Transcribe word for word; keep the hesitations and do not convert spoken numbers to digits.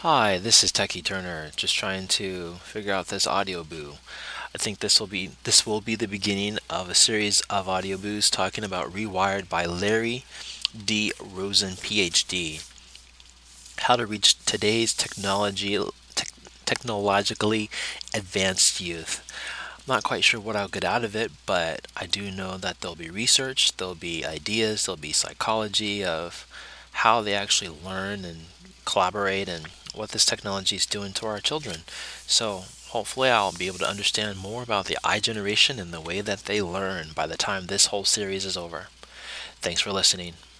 Hi, this is Techie Turner, just trying to figure out this audio boo. I think this will be this will be the beginning of a series of audio boos talking about Rewired by Larry D. Rosen, PhD. How to reach today's technology tech technologically advanced youth. I'm not quite sure what I'll get out of it, but I do know that there'll be research, there'll be ideas, there'll be psychology of how they actually learn and collaborate and what this technology is doing to our children. So hopefully I'll be able to understand more about the I generation and the way that they learn by the time this whole series is over. Thanks for listening.